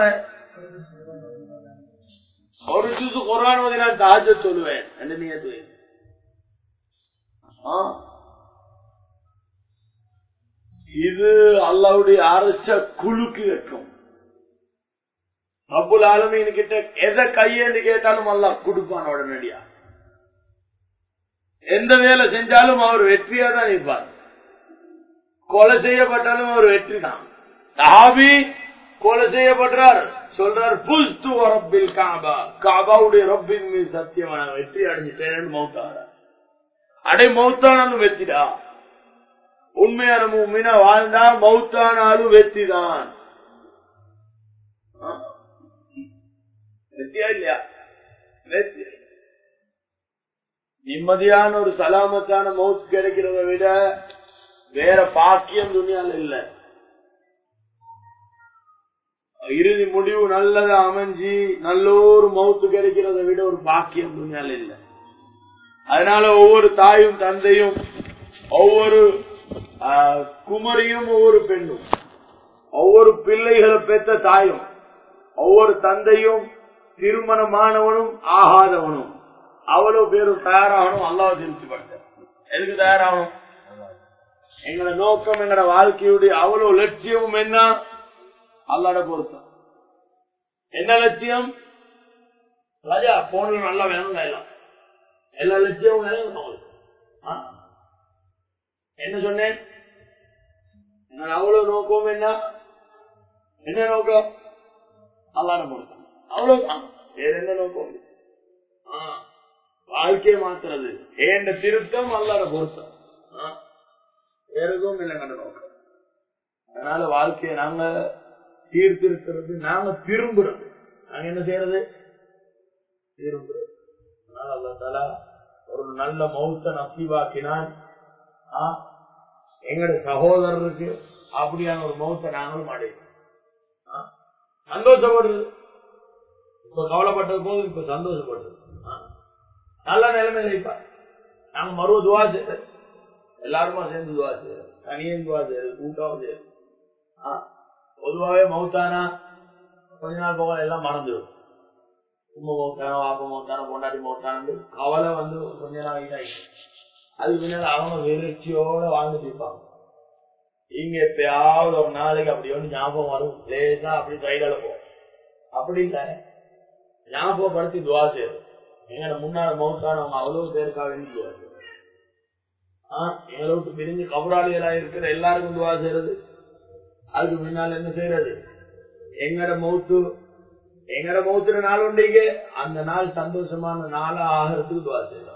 ஒரு ஜூஸ் குரான் ஓதி நான் தஹஜ்ஜுத் தொழுவேன். என்ன நியத்து வைங்க. இது அல்லாஹ்வுடைய அரச குழுக்கு இருக்கும். ரப்புல் ஆலமீன் கிட்ட எதை கையேந்து கேட்டாலும் அல்லாஹ் கொடுப்பான் உடனடியா. எந்த வேலை செஞ்சாலும் அவர் வெற்றியா தான் இருப்பார். கொலை செய்யப்பட்டாலும் அவர் வெற்றி தான். சஹாபி கொலை செய்யப்படுறார், சொல்றார் புஸ்து ரப்பில் காபா, காபாவுடைய ரப்பின் மீது சத்தியமான வெற்றி அடைஞ்சிட்டேன். மௌத்தார அடை மௌத்தானாலும் வெற்றிடா. உண்மையான முஃமினா வாழ்ந்தா மௌத்தானாலும் வெற்றி தான். வெற்றியா இல்லையா? வெற்றி. நிம்மதியான ஒரு சலாமத்தான மௌத் கிடைக்கிறத விட வேற பாக்கியம் துனியால இல்ல. இறுதி முடிவு நல்லதா அமைஞ்சி நல்ல ஒரு மௌத்து கிடைக்கிறத விட ஒரு பாக்கியம் துனியால இல்ல. அதனால ஒவ்வொரு தாயும் தந்தையும், ஒவ்வொரு குமரியும், ஒவ்வொரு பெண்ணும், ஒவ்வொரு பிள்ளைகளை பெற்ற தாயும், ஒவ்வொரு தந்தையும், திருமணமானவனும் ஆகாதவனும் அவ்வளவு பேரும் தயாராகணும். அல்லாஹ் திருப்திப்பட்ட எதுக்கு தயாராகணும்? எங்களோட நோக்கம், எங்களோட வாழ்க்கையுடைய அவ்வளவு லட்சியமும் என்ன? அல்லாஹ்வை பொறுத்தம். என்ன லட்சியம்? ராஜா போன நல்லா வேணும் எல்லாம் எல்லா லட்சியமும் என்ன சொன்னேன்? அவ்வளவு நோக்கம் என்ன? என்ன நோக்கம்? அல்லாஹ்வை பொறுத்தம். அவ்வளவுதான், வேற என்ன நோக்கம்? வாழ்க்கையை மாத்துறது ஏண்ட திருத்தம், அல்லாஹ்வை பொறுத்தம், வேற எதுவும் இல்லைங்க நோக்கம். அதனால வாழ்க்கையை நாங்க சீர்திருக்கிறது, நாங்க திரும்புறது. நாங்க என்ன செய்யறது? திரும்புறது. அதனால அல்லாஹ் தஆலா ஒரு நல்ல மௌத்த நசீபாக்கினான். எங்கட சகோதரருக்கு அப்படியான ஒரு மௌத்த நாங்களும் அடைவோம். சந்தோஷப்படுறது. இப்ப கவலைப்பட்டது போது இப்ப சந்தோஷப்படுறது. நல்ல நிலைமையில இப்ப நாங்க மறுவ துவா செய்யறது, எல்லாருமா சேர்ந்து துவா செய்யறது, தனியும் துவா செய்யறது, கூட்டாவும் செய்யறது. பொதுவாவே மௌத்தானா கொஞ்ச நாள் போக எல்லாம் மறந்துடும். உண்மை மௌத்தானோ, வாப்ப மௌத்தானோ, பொண்டாட்டி மௌத்தானு கவலை வந்து கொஞ்ச நாள் ஆயிடுச்சு. அதுக்கு பின்னால அவங்க வெறிச்சியோட வாழ்ந்துட்டு இருப்பாங்க. இங்க எப்பயாவது ஒரு நாளைக்கு அப்படி ஒன்று ஞாபகம் வரும், லேசா அப்படி சைடால போகும். அப்படி இல்ல, ஞாபகப்படுத்தி துவா செய்யுது. எங்கட முன்னால மௌத்தானவங்க அவ்வளவு பேருக்காக வேண்டி துவா செய்யுது. ஆஹ் எங்களை விட்டு பிரிஞ்சு கபராளிகளா இருக்கிற எல்லாருக்கும் துவா செய்யறது. அதுக்கு முன்னால என்ன செய்யறது? எங்கட மௌத்து, எங்கட மௌத்துற நாள் உண்டீங்க, அந்த நாள் சந்தோஷமான நாளா ஆகிறதுக்கு துவா செய்யறது.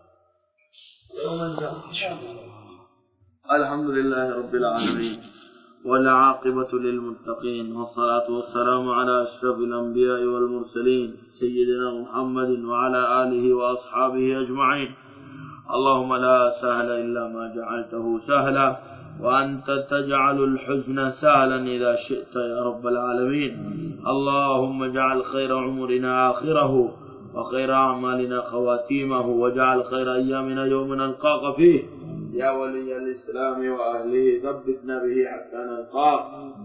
الحمد لله رب العالمين والعاقبة للمتقين والصلاة والسلام على أشرف الأنبياء والمرسلين سيدنا محمد وعلى آله وأصحابه أجمعين. اللهم لا سهل إلا ما جعلته سهلا وأنت تجعل الحزن سهلا إذا شئت يا رب العالمين. اللهم اجعل خير عمرنا آخره وخير أعمالنا خواتيمه واجعل خير أيامنا يوم نلقاك فيه يا ولي الإسلام وأهله ثبتنا به حتى نلقاك.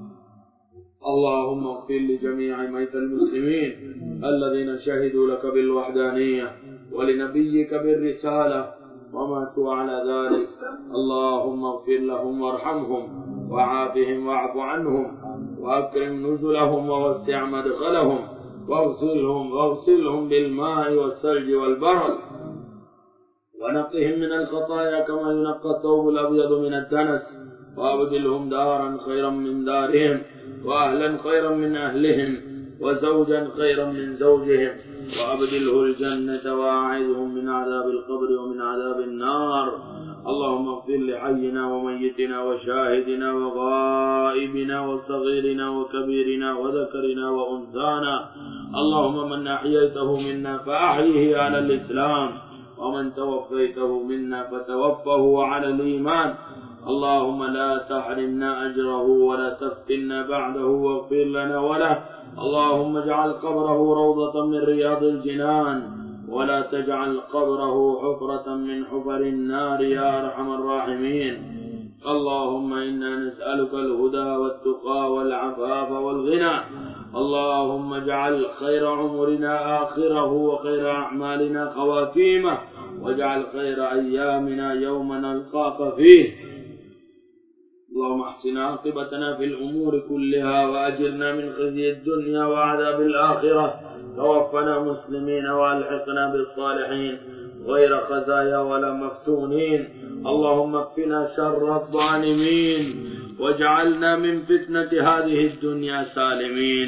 اللهم اغفر لجميع موتى المسلمين الذين شهدوا لك بالوحدانية ولنبيك بالرسالة وماتوا على ذلك. اللهم اغفر لهم وارحمهم وعافهم واعف عنهم وأكرم نزلهم ووسع مدخلهم واغسلهم واغسلهم بالماء والثلج والبرد ونقهم من الخطايا كما ينقى الثوب الأبيض من الدنس وأبدلهم دارا خيرا من دارهم وأهلا خيرا من أهلهم وزوجا خيرا من زوجهم وأبدله الجنة وأعذهم من عذاب القبر ومن عذاب النار. اللهم اغفر لحينا وميتنا وشاهدنا وغائبنا وصغيرنا وكبيرنا وذكرنا وأنثانا. اللهم من أحييته منا فأحيه على الإسلام، ومن توفيته منا فتوفه على الإيمان. اللهم لا تحرمنا أجره ولا تفتنا بعده، واغفر لنا وله. اللهم اجعل قبره روضة من رياض الجنان، ولا تجعل قبره حفرة من حفر النار يا أرحم الراحمين. اللهم إنا نسألك الهدى والتقى والعفاف والغنى. اللهم اجعل خير عمرنا آخره وخير أعمالنا خواتيمه، واجعل خير أيامنا يوم نلقاك فيه. اللهم احسن عاقبتنا في الأمور كلها وأجرنا من خزي الدنيا وعذاب الآخرة. توفنا مسلمين وألحقنا بالصالحين غير خزايا ولا مفتونين. اللهم اكفنا شر الظالمين واجعلنا من فتنة هذه الدنيا سالمين.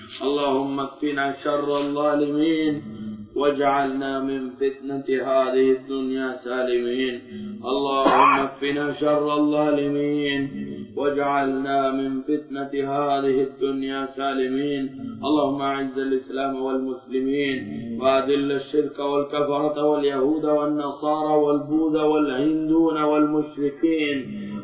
اللهم اكفنا شر الظالمين واجعلنا من فتنة هذه الدنيا سالمين. اللهم اكفنا شر الظالمين واجعلنا من فتنة هذه الدنيا سالمين. اللهم اعز الإسلام والمسلمين، وأذل الشرك والكفرة واليهود والنصارى والبوذ والهندون والمشركين،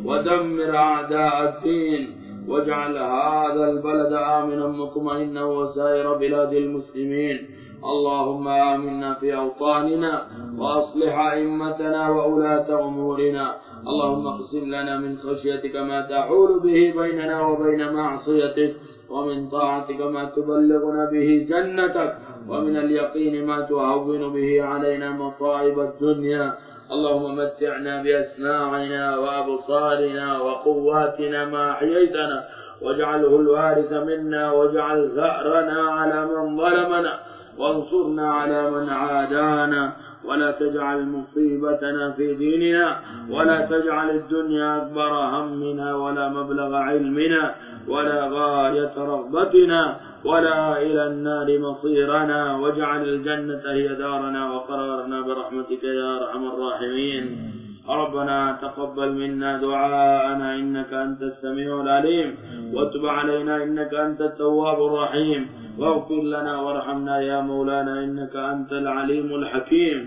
ودمر أعداء الدين، واجعل هذا البلد آمنا مطمئنا وسائر بلاد المسلمين. اللهم آمنا في أوطاننا، وأصلح أئمتنا وولاة أمورنا. اللهم اقسم لنا من خشيتك ما تحول به بيننا وبين معصيتك، ومن طاعتك ما تبلغنا به جنتك، ومن اليقين ما تهون به علينا مصائب الدنيا. اللهم متعنا بأسماعنا وأبصارنا وقواتنا ما أحييتنا، واجعله الوارث منا، واجعل ثأرنا على من ظلمنا، وانصرنا على من عادانا، ولا تجعل مصيبتنا في ديننا، ولا تجعل الدنيا أكبر همنا ولا مبلغ علمنا ولا غاية رغبتنا ولا إلى النار مصيرنا، واجعل الجنة هي دارنا وقرارنا برحمتك يا أرحم الراحمين. ربنا تقبل منا دعاءنا إنك أنت السميع العليم، وتب علينا إنك أنت التواب الرحيم، واغفر لنا وارحمنا يا مولانا إنك أنت العليم الحكيم.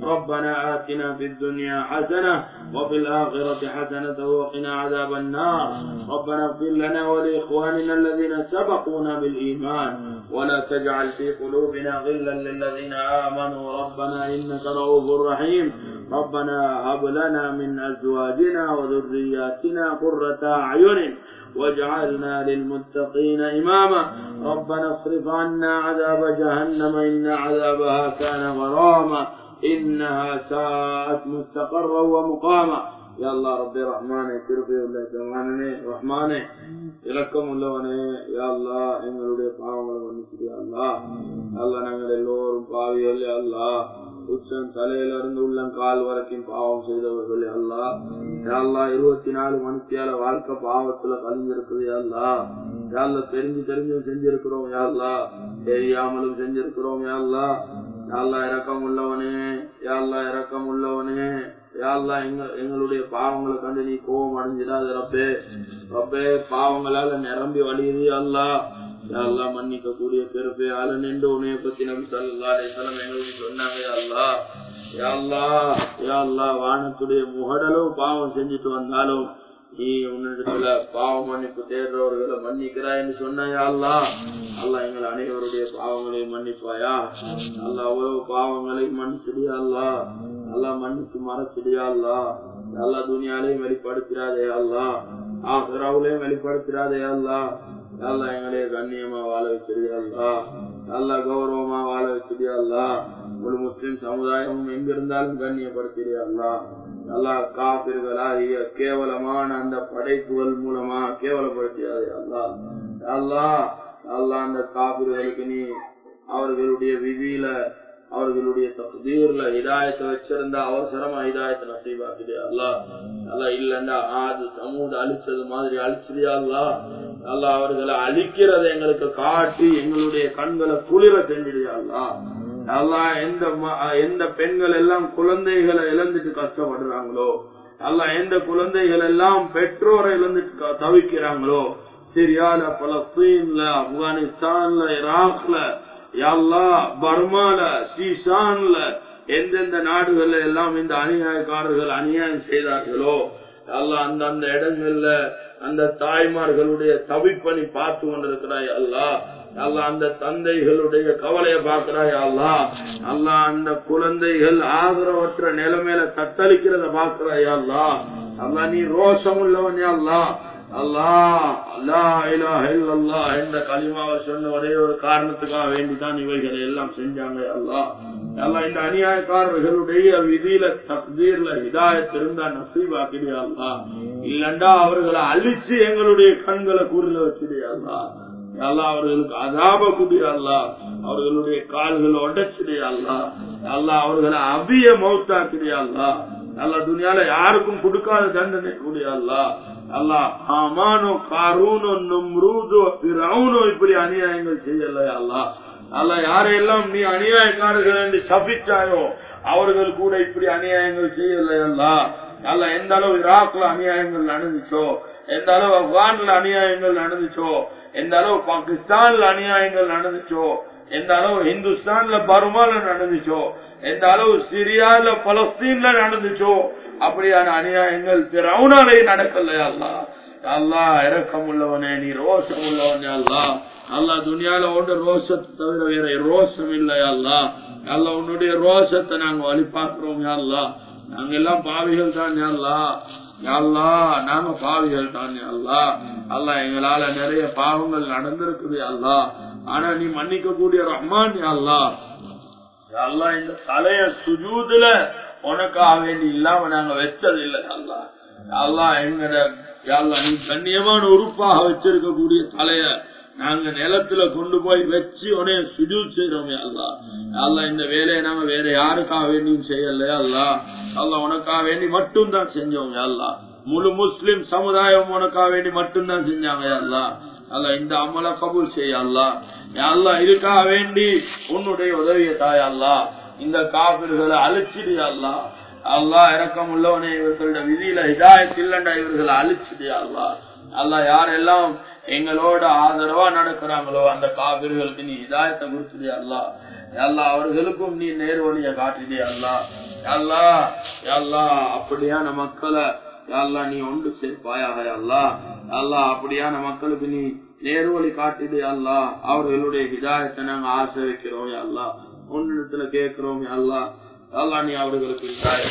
ربنا آتنا في الدنيا حسنة وفي الآخرة حسنة وقنا عذاب النار. ربنا اغفر لنا ولإخواننا الذين سبقونا بالإيمان، ولا تجعل في قلوبنا غلا للذين آمنوا ربنا إنك رؤوف رحيم. ربنا هب لنا من أزواجنا وذرياتنا قرة أعين واجعلنا للمتقين إماما. ربنا اصرف عنا عذاب جهنم إن عذابها كان غراما إنها ساءت مستقرا ومقاما. يا الله ربي رحمانه கிருபை உள்ள ஜமானனே ரஹ்மானே இரக்கம் உள்ளவனே யா அல்லாஹ் எங்களுடைய பாவங்களை மன்னிச்சிடு யா அல்லாஹ். அல்லாஹ் நாங்கள் எல்லோரும் பாவிகள் யா அல்லாஹ். உச்சம் தலையில இருந்து உள்ளங்கால் வரைக்கும் பாவம் செய்தவர்கள் யா அல்லாஹ். யா அல்லாஹ் இருபத்தி நாலு மணித்தியால வாழ்க்கை பாவத்துல கலந்திருக்குது யா அல்லாஹ். யா அல்லாஹ் தெரிஞ்சு தெரிஞ்சு செஞ்சிருக்கிறோம் யா அல்லாஹ், தெரியாமலும் செஞ்சிருக்கிறோம் யா அல்லாஹ். யா அல்லாஹ் இரக்கம் உள்ளவனே யா அல்லாஹ் இரக்கம் உள்ளவனே யா அல்லாஹ் எங்க எங்களுடைய பாவங்களை கண்டு நீ கோபம் அடைஞ்சிடாத ரப்பே. ரப்பே பாவங்களால நிரம்பி வழியுது யா அல்லாஹ். யா அல்லாஹ் மன்னிக்க கூடிய பெருப்பே ஆள நின்று உன்னைய பத்தி நபி ஸல்லல்லாஹு அலைஹி வஸல்லம் எங்களுக்கு சொன்னாங்க யா அல்லாஹ். யா அல்லாஹ் யா அல்லாஹ் வானத்துடைய முகடலும் பாவம் செஞ்சுட்டு வந்தாலும் நீ உன்னிடத்துல பாவ மன்னிப்பு தேடுறவர்களை மன்னிக்கிறாய் என்று சொன்ன யா அல்லாஹ். அல்லாஹ் எங்கள் அனைவருடைய பாவங்களையும் மன்னிப்பாயா அல்லாஹ். அவ்வளவு பாவங்களையும் மன்னிச்சிடியா அல்லாஹ். அல்லாஹ் மன்னிச்சு மறைச்சிடியா அல்லாஹ். அல்லாஹ் துனியாலையும் வெளிப்படுத்திடாதே அல்லாஹ், ஆகிராவுலையும் வெளிப்படுத்திடாதே அல்லாஹ். அல்லாஹ் எங்களைய கண்ணியமா வாழ வச்சிடியா அல்லாஹ். அல்லாஹ் கௌரவமா வாழ வச்சிடியா அல்லாஹ். ஒரு முஸ்லிம் சமுதாயமும் எங்கிருந்தாலும் கண்ணியப்படுத்திடியா அல்லாஹ். அல்லாஹ் காபிர்களாகிய கேவலமான அந்த படைப்புகள் மூலமா கேவலப்படுத்தியாதே அல்லாஹ். அல்லாஹ் அல்லாஹ் அந்த காபிர்களுக்கு நீ அவர்களுடைய விதியில அவர்களுடைய தக்தீர்ல ஹிதாயத்தை வச்சிருந்தா அவசரமா ஹிதாயத்தை நசீபாக்கிறியா அல்லாஹ். அல்லாஹ் இல்லண்டா ஆது சமூக அழிச்சது மாதிரி அழிச்சிரியா அல்லாஹ். அல்லாஹ் அவர்களை அழிக்கிறத எங்களுக்கு காட்டி எங்களுடைய கண்களை குளிர செஞ்சிடியா அல்லாஹ். அல்லாஹ் எந்த எந்த பெண்கள் எல்லாம் குழந்தைகளை இழந்துட்டு கஷ்டப்படுறாங்களோ, அல்லாஹ் எந்த குழந்தைகள் எல்லாம் பெற்றோரை இழந்துட்டு தவிக்கிறாங்களோ, சிரியால, பலஸ்தீன்ல, ஆப்கானிஸ்தான்ல, ஈராக்ல, அல்லாஹ் பர்மால, சீசான்ல, எந்தெந்த நாடுகள்ல எல்லாம் இந்த அநியாயக்காரர்கள் அநியாயம் செய்தார்களோ அல்லாஹ் அந்த அந்த இடங்கள்ல அந்த தாய்மார்களுடைய தவிப்பணி பார்த்து கொண்டிருக்கிறாய் அல்லாஹ். அல்லாஹ் அந்த தந்தைகளுடைய கவலையை பார்க்கிறாய் அல்லாஹ். அல்லாஹ் அந்த குழந்தைகள் ஆதரவற்ற நிலைமையில தத்தளிக்கிறத பார்க்கிறாய் அல்லாஹ். அல்லாஹ் நீ ரோஷம் உள்ளவன் அல்லாஹ். அல்லாஹ் லா இலாஹ இல்லல்லாஹ் என்ற கலிமாவை சொன்ன ஒரே ஒரு காரணத்துக்காக வேண்டிதான் இவைகளை எல்லாம் செஞ்சாங்க அல்லாஹ். அல்லாஹ் இந்த அநியாயக்காரர்களுடைய விதியில தக்தீர்ல ஹிதாயத் இருந்தா நசீபாக்கிறியா அல்லாஹ். இல்லண்டா அவர்களை அழிச்சு எங்களுடைய கண்களை கூறில வச்சிடியா அல்லாஹ். அல்லாஹ் அவர்களுக்கு அதாப கூடிய அல்லாஹ், அவர்களுடைய கால்களை உடைச்சிடியா அல்லாஹ். அல்லாஹ் அவர்களை அபிய மௌத்தாக்கிறியா அல்லாஹ். அல்லாஹ் துனியால யாருக்கும் கொடுக்காத தண்டனை கூடிய அல்லாஹ். அல்லாஹ் ஆமானோ காரூனோ நம்ரூதோ ஃபிரௌனோ இப்படி அநியாயங்கள் செய்யல அல்லாஹ். அல்லாஹ் யாரையெல்லாம் நீ அநியாயக்காரர்கள் என்று சபிச்சாயோ அவர்கள் கூட இப்படி அநியாயங்கள் செய்யல அல்லாஹ். அல்லாஹ் எந்த அளவு ஈராக்ல அநியாயங்கள் நடந்துச்சோ, எந்த அளவு ஆப்கான்ல அநியாயங்கள் நடந்துச்சோ, எந்த அளவு பாகிஸ்தான்ல அநியாயங்கள் நடந்துச்சோ, எந்த அளவு இந்துஸ்தான்ல பர்மால நடந்துச்சோ, எந்த அளவு சிரியால பலஸ்தீன்ல நடந்துச்சோ அப்படியான அநியாயங்கள் ஃபிரௌனாலே நடக்கல அல்லாஹ். அல்லாஹ் இரக்கம் உள்ளவனே, நீ ரோஷம் உள்ளவனே அல்லாஹ். அல்லாஹ் துனியால ஒன்று ரோஷத்தை தவிர வேற ரோஷம் இல்லை அல்லாஹ். அல்லாஹ் உன்னுடைய ரோஷத்தை நாங்க வழிபார்க்கிறோம் அல்லாஹ். நாங்க எல்லாம் பாவிகள் தான் அல்லாஹ். அல்லாஹ் நாங்க பாவிகள் தான் அல்லாஹ். அல்லாஹ் எங்களால நிறைய பாவங்கள் நடந்திருக்குது அல்லாஹ். ஆனா நீ மன்னிக்க கூடிய ரஹ்மான் அல்லாஹ். அல்லாஹ் இந்த தலைய சுஜூதுல உனக்காக வேண்டி இல்லாம நாங்க வச்சது இல்லை அல்லாஹ். அல்லாஹ் எங்கட அல்லாஹ் நீ கண்ணியமான உறுப்பாக வச்சிருக்க கூடிய தலைய நாங்க நிலத்துல கொண்டு போய் வச்சு உனைய சுஜூத் செய்யறோம் அல்லாஹ். அல்லாஹ் இந்த வேலையை நாங்க வேற யாருக்காக வேண்டியும் செய்யலையா அல்லாஹ். அல்லாஹ் உனக்காக வேண்டி மட்டும் தான் செஞ்சோம் அல்லாஹ். முழு முஸ்லிம் சமுதாயம் உனக்காக வேண்டி மட்டும்தான் செஞ்சாங்க அல்லாஹ். அல்லாஹ் இந்த அமல கபூல் செய்ய அல்லாஹ். அல்லாஹ் இதுக்காக வேண்டி உன்னுடைய உதவியை தாய் அல்லாஹ். இந்த காபிர்களை அழிச்சிடு அல்லாஹ். அல்லாஹ் இரக்கம் உள்ளவனே, இவர்களோட விதியில ஹிதாயத் இல்லண்டா இவர்களை அழிச்சிடு அல்லாஹ். அல்லாஹ் யாரெல்லாம் எங்களோட ஆதரவா நடக்கிறாங்களோ அந்த காபிர்களுக்கு நீ ஹிதாயத்தை கொடுத்துடு அல்லாஹ். அல்லாஹ் அவர்களுக்கும் நீ நேர்வழியை காட்டிடு அல்லாஹ். அல்லாஹ் அல்லாஹ் அப்படியான மக்களை அல்லாஹ் நீ ஒன்று சேர்ப்பாயாக அல்லாஹ். அல்லாஹ் அப்படியான மக்களுக்கு நீ நேர்வழி காட்டிடு அல்லாஹ். அவர்களுடைய ஹிதாயத்தை நாங்க ஆசை வைக்கிறோம் அல்லாஹ். ஒன்னிடத்துல கேட்கிறோம் அல்லாஹ். அல்லாஹ் நீ அவர்களுக்கு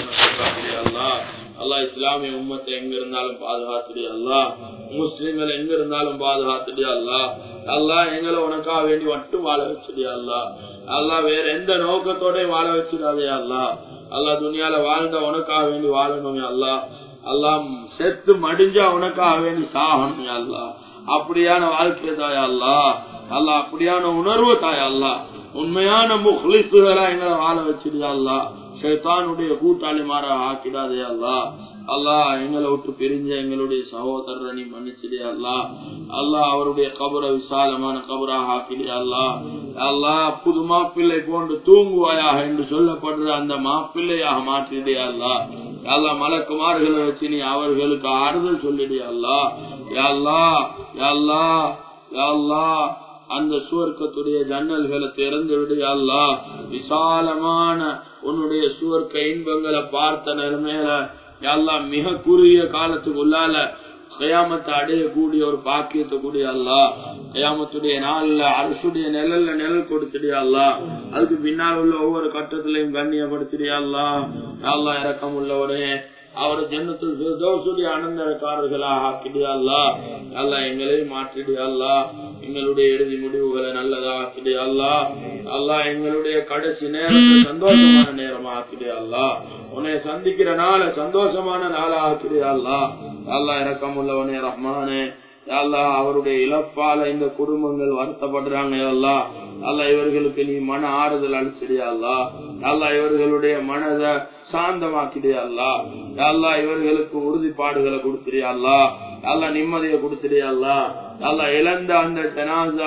அல்லாஹ். அல்லாஹ் இஸ்லாமிய உம்மத்தை எங்க இருந்தாலும் பாதுகாத்துடு அல்லாஹ். முஸ்லிம்கள் எங்க இருந்தாலும் பாதுகாத்துடு அல்லாஹ். அல்லாஹ் எங்களை உனக்காக வேண்டி மட்டும் வாழ வச்சுடு அல்லாஹ். அல்லாஹ் வேற எந்த நோக்கத்தோட வாழ வச்சிடாதே அல்லாஹ். அல்லாஹ் துனியால வாழ்ந்த உனக்காக வேண்டி வாழணும் அல்லாஹ். அல்லாஹ் செத்து மடிஞ்சா உனக்காக வேண்டி சாகணும் அல்லாஹ். அப்படியான வாழ்க்கை தாயா அல்லாஹ். அல்லாஹ் அப்படியான உணர்வு தாயா அல்லாஹ். உண்மையான முஹ்லிஸ்களா எங்களை வாழ வச்சிடுதா அல்லாஹ். ஷைத்தானுடைய கூட்டாளி மாற ஆக்கிடாதே அல்லாஹ். அல்லாஹ் எங்களை விட்டு பிரிஞ்ச எங்களுடைய சகோதரரை நீ மன்னிச்சிடே அல்லாஹ். அல்லாஹ் அவருடைய கபரை விசாலமான கபராக ஆக்கிடே அல்லாஹ். அல்லாஹ் புது மாப்பிள்ளை போன்று தூங்குவாயாக என்று சொல்லப்படுற அந்த மாப்பிள்ளையாக மாற்றிடே அல்லாஹ். அல்லாஹ் மலக்குமார்களை வச்சு நீ அவர்களுக்கு ஆறுதல் சொல்லிடே அல்லாஹ். யா அல்லாஹ் யா அல்லாஹ் யா அல்லாஹ் அந்த சுவர்க்கத்துடைய ஜன்னல்களை திறந்து விடு அல்லாஹ். விசாலமான உன்னுடைய சுவர்க்க இன்பங்களை பார்த்த நிலைமையில அல்லாஹ் மிக குறுகிய காலத்துக்கு உள்ளால கயாமத்தை அடையக்கூடிய ஒரு பாக்கியத்தை கூடிய அல்லாஹ். கயாமத்துடைய நாள்ல அரசுடைய நிழல்ல நிழல் கொடுத்துடியா அல்லாஹ். அதுக்கு பின்னால் உள்ள ஒவ்வொரு கட்டத்திலையும் கண்ணியப்படுத்திடியா அல்லாஹ். அல்லாஹ் இரக்கம் உள்ளவனே, அவர் ஜன்னத்துல் ஃபிர்தௌஸுடைய ஆனந்தக்காரர்களாக ஆக்கிடியா அல்லாஹ். அல்லாஹ் எங்களையும் மாற்றிடியா அல்லாஹ். எங்களுடைய இறுதி முடிவுகளை நல்லதா ஆக்கிடியா அல்லாஹ். அல்லாஹ் எங்களுடைய கடைசி நேரத்தை சந்தோஷமான நேரமா ஆக்கிடியா அல்லாஹ். உன்னை சந்திக்கிற நாள சந்தோஷமான நாளா ஆக்கிடியா அல்லாஹ். அல்லாஹ் இரக்கம் உள்ளவனே ரஹ்மானே, அல்லாஹ் அவருடைய இழப்பால இந்த குடும்பங்கள் வருத்தப்படுறாங்க அல்லாஹ். அல்லாஹ் இவர்களுக்கு நீ மன ஆறுதல் அளிச்சிடியா அல்லாஹ். அல்லாஹ் இவர்களுடைய மனதை சாந்தமாக்கிடியா அல்லாஹ். அல்லாஹ் இவர்களுக்கு உறுதிப்பாடுகளை கொடுத்துறியா அல்லாஹ். அல்லாஹ் நிம்மதியை கொடுத்துறியா அல்லாஹ். அல்லாஹ் இழந்த அந்த ஜனாசா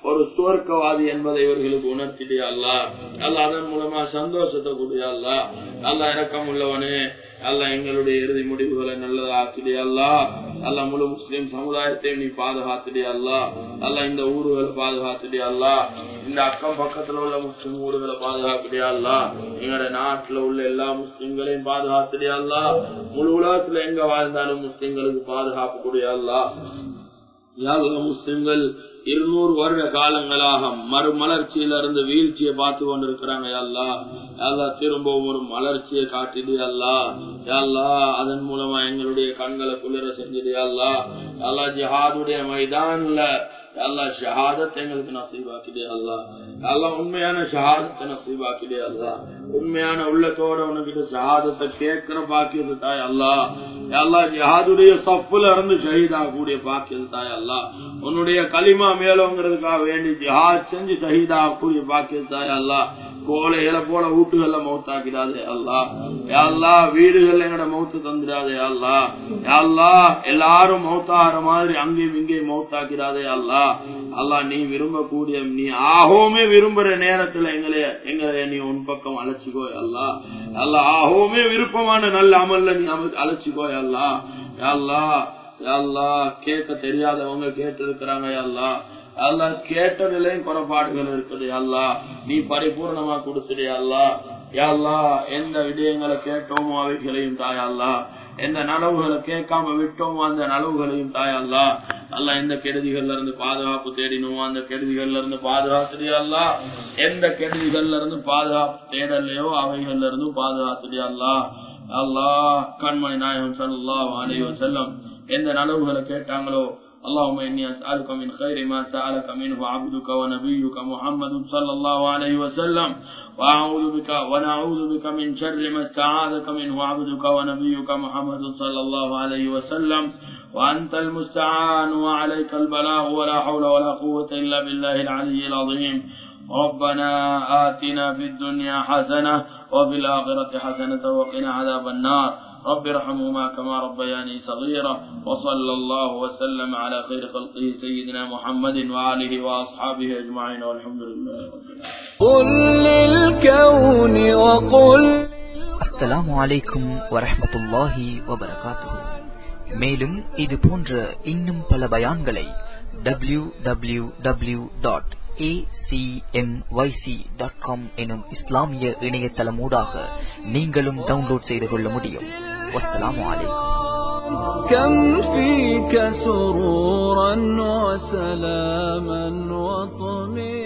ஒரு சுவர்க்கவாதி என்பதை இவர்களுக்கு உணர்த்திடியா அல்லா. அல்லாஹ் அதன் மூலமா சந்தோஷத்தை கூடிய அல்லா. அல்லாஹ் இரக்கம் உள்ளவனே, அல்லாஹ் எங்களுடைய இறுதி முடிவுகளை நல்லதா ஆக்கிடியா அல்லா. அல்லாஹ் முழு முஸ்லிம் சமுதாயத்தையும் நீ பாதுகாத்துடியா அல்லா. அல்லாஹ் இந்த ஊர்களை பாதுகாத்துடியா அல்லா. இந்த அக்கம் பக்கத்துல உள்ள முஸ்லிம் ஊர்களை பாதுகாத்துடியா அல்லா. எங்களுடைய நாட்டுல உள்ள எல்லா முஸ்லிம்களையும் பாதுகாத்துடியா அல்லா. முழு உலகத்துல எங்க வாழ்ந்தாலும் முஸ்லிம்களுக்கு பாதுகாப்பு கூடிய அல்லா. முஸ்லிம்கள் இருநூறு வருட காலங்களாக மறுமலர்ச்சியிலிருந்து வீழ்ச்சியை பார்த்து கொண்டிருக்கிறாங்க. அல்லா அல்லா திரும்பவும் ஒரு மலர்ச்சியை காட்டிடு அல்லா. அல்லா அதன் மூலமா எங்களுடைய கண்களை குளிர செஞ்சிடு அல்லா. அல்லா ஜிஹாதுடைய மைதான்ல அல்லா ஷஹாதத் எங்களுக்கு நசீபாக்கிடே அல்லா. அல்லா உண்மையான ஷஹாதத்தை நசீபாக்கிடே அல்லா. உண்மையான உள்ளத்தோட உனக்கிட்ட ஷஹாதத்தை கேட்கிற பாக்கியது தாய் அல்லா. அல்லா ஜிஹாதுடைய சப்புல இருந்து ஷஹீதா கூடிய பாக்கியது தாய் அல்லா. உன்னுடைய களிமா மேலோங்கிறதுக்காக வேண்டி ஜிஹாத் செஞ்சு ஷஹீதா கூடிய பாக்கியது தாய் அல்லா. கோலைகளை போல வீட்டுகள்ல மௌத்தாக்கிடாதே அல்லா. அல்லா வீடுகள்ல எங்கட மௌத்து தந்துடாதே அல்லா. அல்லா எல்லாரும் மௌத்தாகிற மாதிரி அங்கேயும் இங்கேயும் மௌத்தாக்கிடாதே அல்லா. அல்லா நீ விரும்பக்கூடிய நீ ஆகவுமே விரும்புற நேரத்துல எங்களை எங்களை நீ உன் பக்கம் அழைச்சிக்கோ அல்லா. அல்லா ஆகவுமே விருப்பமான நல்ல அமல்ல நீ அழைச்சிக்கோ அல்லா. அல்லா அல்லா கேட்க தெரியாதவங்க கேட்டு இருக்கிறாங்க அல்லா. அல்லா கேட்டதிலையும் குறைபாடுகள் இருக்குது அல்லா. நீ பரிபூர்ணமா கொடுத்துடு அல்லா. அல்லா எந்த விடயங்களை கேட்டோமோ அவைகளையும் தாய் அல்லா. எந்த நலவுகளை கேட்காம விட்டோமோ அந்த நலவுகளையும் தாய் அல்லா. அல்லா எந்த கெடுதிகள்ல இருந்து பாதுகாப்பு தேடினோமோ அந்த கெடுதிகள்ல இருந்து பாதுகாத்துடு அல்லா. எந்த கெடுதிகள்ல இருந்து பாதுகாப்பு தேடலையோ அவைகள்ல இருந்து பாதுகாத்துடு அல்லா. அல்லா கண்மணி நாயகம் ஸல்லல்லாஹு அலைஹி வஸல்லம் எந்த நலவுகளை கேட்டாங்களோ اللهم إني أسألك من خير ما سألك منه عبدك ونبيك محمد صلى الله عليه وسلم وأعوذ بك ونعوذ بك من شر ما استعاذك منه عبدك ونبيك محمد صلى الله عليه وسلم وأنت المستعان وعليك البلاغ ولا حول ولا قوة إلا بالله العلي العظيم. ربنا آتنا في الدنيا حسنة وفي الآخرة حسنة وقنا عذاب النار. رب ارحمهما كما ربياني صغيرا. وصلى الله وسلم على خير خلقه سيدنا محمد وآله وأصحابه أجمعين والحمد لله رب العالمين. قل للكون وقل السلام عليكم ورحمة الله وبركاته. மேலும் இது போன்ற இன்னும் பல பயான்களை W W W dot A C M Y C dot com எனும் இஸ்லாமிய இணையதளமூடாக நீங்களும் டவுன்லோட் செய்து கொள்ள முடியும். வஸ்ஸலாமு அலைக்கும். كم فيك سرورا وسلاما وطمئنانا